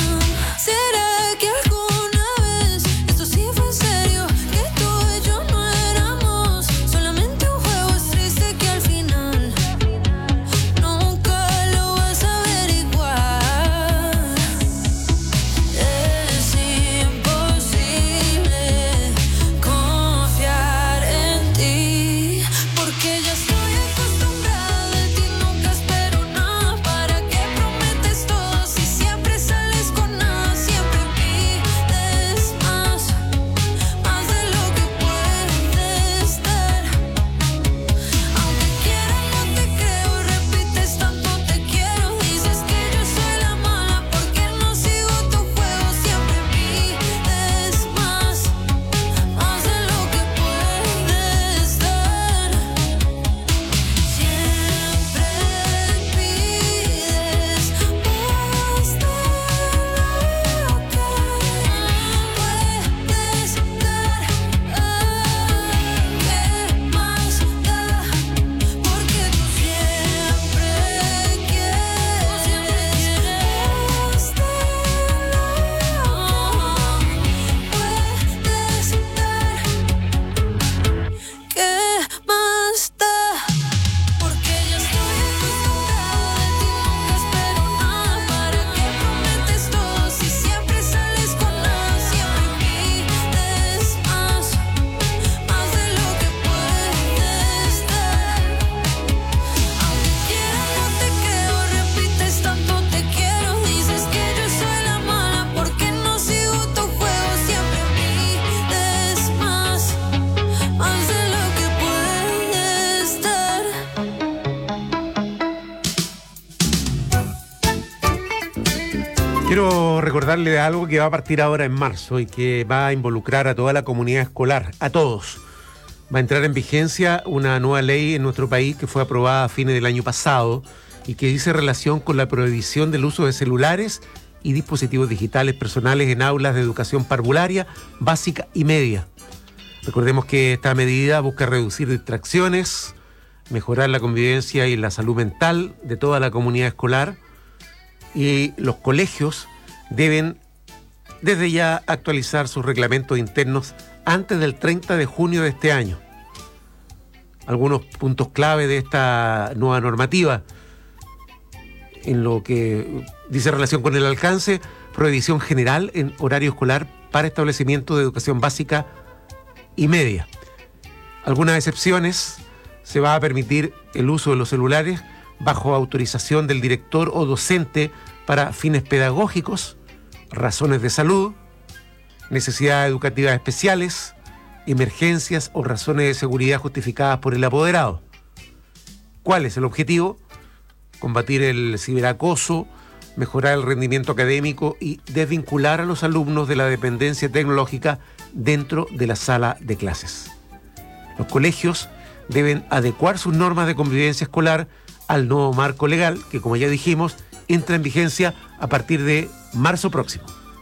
Quiero recordarle algo que va a partir ahora en marzo y que va a involucrar a toda la comunidad escolar, a todos. Va a entrar en vigencia una nueva ley en nuestro país que fue aprobada a fines del año pasado y que dice relación con la prohibición del uso de celulares y dispositivos digitales personales en aulas de educación parvularia, básica y media. Recordemos que esta medida busca reducir distracciones, mejorar la convivencia y la salud mental de toda la comunidad escolar, y los colegios deben desde ya actualizar sus reglamentos internos antes del treinta de junio de este año. Algunos puntos clave de esta nueva normativa en lo que dice relación con el alcance: prohibición general en horario escolar para establecimientos de educación básica y media. Algunas excepciones: se va a permitir el uso de los celulares bajo autorización del director o docente para fines pedagógicos, razones de salud, necesidades educativas especiales, emergencias o razones de seguridad justificadas por el apoderado. ¿Cuál es el objetivo? Combatir el ciberacoso, mejorar el rendimiento académico y desvincular a los alumnos de la dependencia tecnológica dentro de la sala de clases. Los colegios deben adecuar sus normas de convivencia escolar al nuevo marco legal que, como ya dijimos, entra en vigencia a partir de marzo próximo.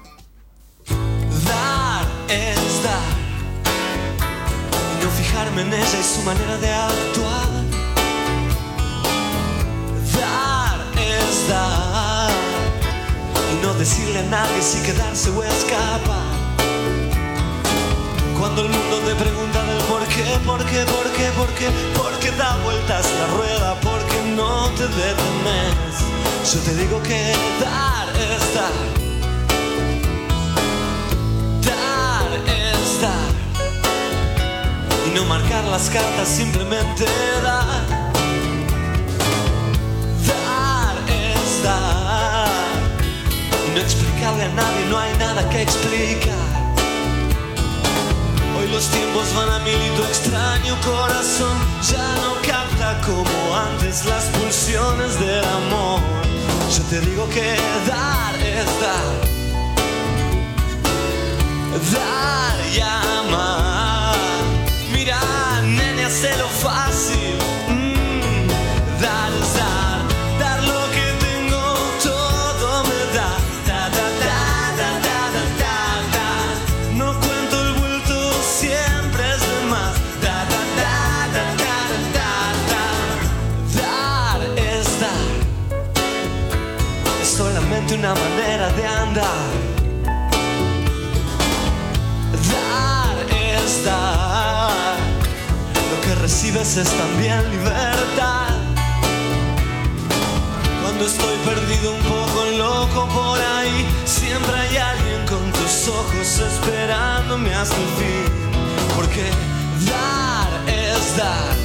Dar es dar, y no fijarme en ella y su manera de actuar. Dar es dar, y no decirle a nadie si quedarse o escapar. Cuando el mundo te pregunta del por qué, por qué, por qué, por qué, por qué da vueltas la rueda, por qué no te detenes, yo te digo que dar es dar. Dar es dar, y no marcar las cartas, simplemente dar. Dar es dar, y no explicarle a nadie, no hay nada que explicar. Hoy los tiempos van a mil y tu extraño corazón ya no capta como antes las pulsiones del amor. Yo te digo que dar es dar, dar y amar. Mira, nene, hazlo fácil. Mm, dar es dar, dar lo que tengo, todo me da. Da, da, da, da, da, da, da, da. No cuento el vuelto, siempre es de más. Da, da, da, da, da, da, da. Dar es dar, es solamente una manera de andar. Dar es dar, lo que recibes es también libertad. Cuando estoy perdido, un poco loco por ahí, siempre hay alguien con tus ojos esperándome hasta el fin. Porque dar es dar,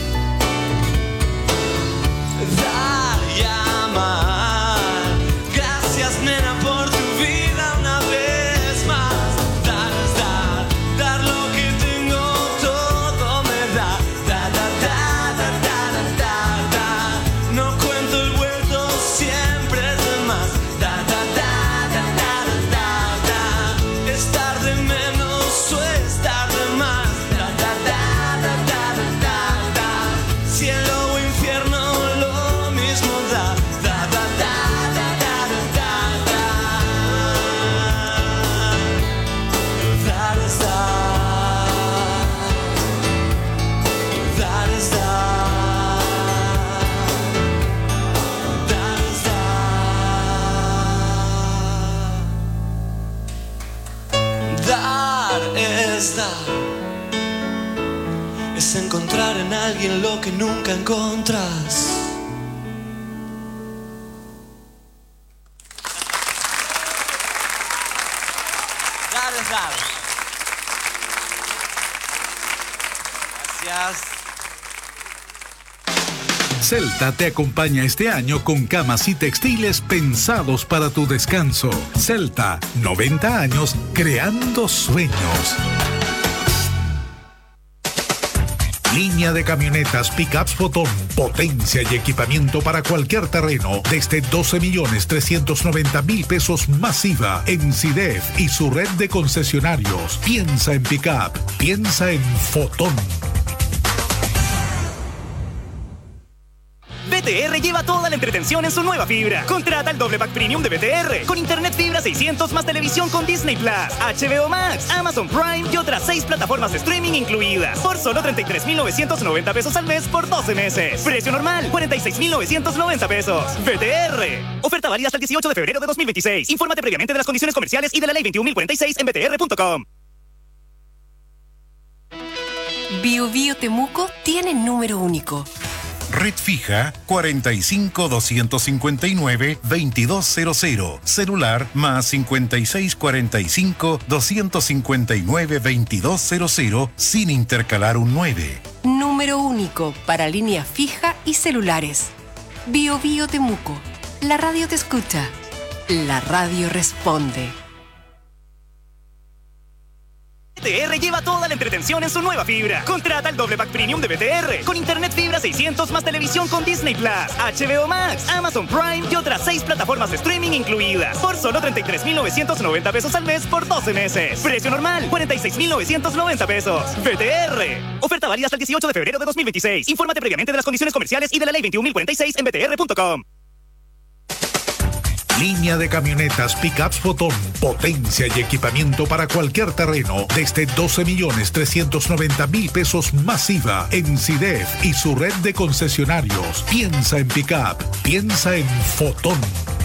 dar y amar. Gracias, nena, por tu vida una vez más. Dar es dar, dar lo que tengo, todo me da. Da, da, da, da, da, da, da. No cuento el vuelto, siempre es de más. Da, da, da, da, da, da, da. Estar de menos o estar de más. Da, da, da, da, da, da, da. Cielo o infierno, lo mismo da. Da, da, da, da, da, da, da. Dar es dar, dar es dar, dar es dar. Dar es dar, es encontrar en alguien lo que nunca encontras. Dar es dar. Gracias. Celta te acompaña este año con camas y textiles pensados para tu descanso. Celta, noventa años creando sueños. Línea de camionetas Pickups Fotón. Potencia y equipamiento para cualquier terreno. Desde doce millones trescientos noventa mil pesos masiva en CIDEF y su red de concesionarios. Piensa en Pickup. Piensa en Fotón. B T R lleva toda la entretención en su nueva fibra. Contrata el doble pack premium de B T R con internet fibra seiscientos más televisión con Disney Plus, H B O Max, Amazon Prime y otras seis plataformas de streaming incluidas por solo treinta y tres mil novecientos noventa pesos al mes por doce meses. Precio normal cuarenta y seis mil novecientos noventa pesos. B T R. Oferta válida hasta el dieciocho de febrero de dos mil veintiséis. Infórmate previamente de las condiciones comerciales y de la ley veintiún mil cuarenta y seis en b t r punto com. Bio Bio Temuco tiene número único. Red fija cuarenta y cinco doscientos cincuenta y nueve veintidós cero cero. Celular más cincuenta y seis cuarenta y cinco doscientos cincuenta y nueve veintidós cero cero sin intercalar un nueve. Número único para línea fija y celulares. Bio Bio Temuco. La radio te escucha. La radio responde. B T R lleva toda la entretención en su nueva fibra. Contrata el doble pack premium de B T R con internet fibra seiscientos más televisión con Disney Plus, H B O Max, Amazon Prime y otras seis plataformas de streaming incluidas por solo treinta y tres mil novecientos noventa pesos al mes por doce meses. Precio normal cuarenta y seis mil novecientos noventa pesos. B T R. Oferta válida hasta el dieciocho de febrero de dos mil veintiséis. Infórmate previamente de las condiciones comerciales y de la ley veintiún mil cuarenta y seis en b t r punto com. Línea de camionetas Pickups Fotón. Potencia y equipamiento para cualquier terreno. Desde doce millones trescientos noventa mil pesos masiva en CIDEF y su red de concesionarios. Piensa en Pickup. Piensa en Fotón.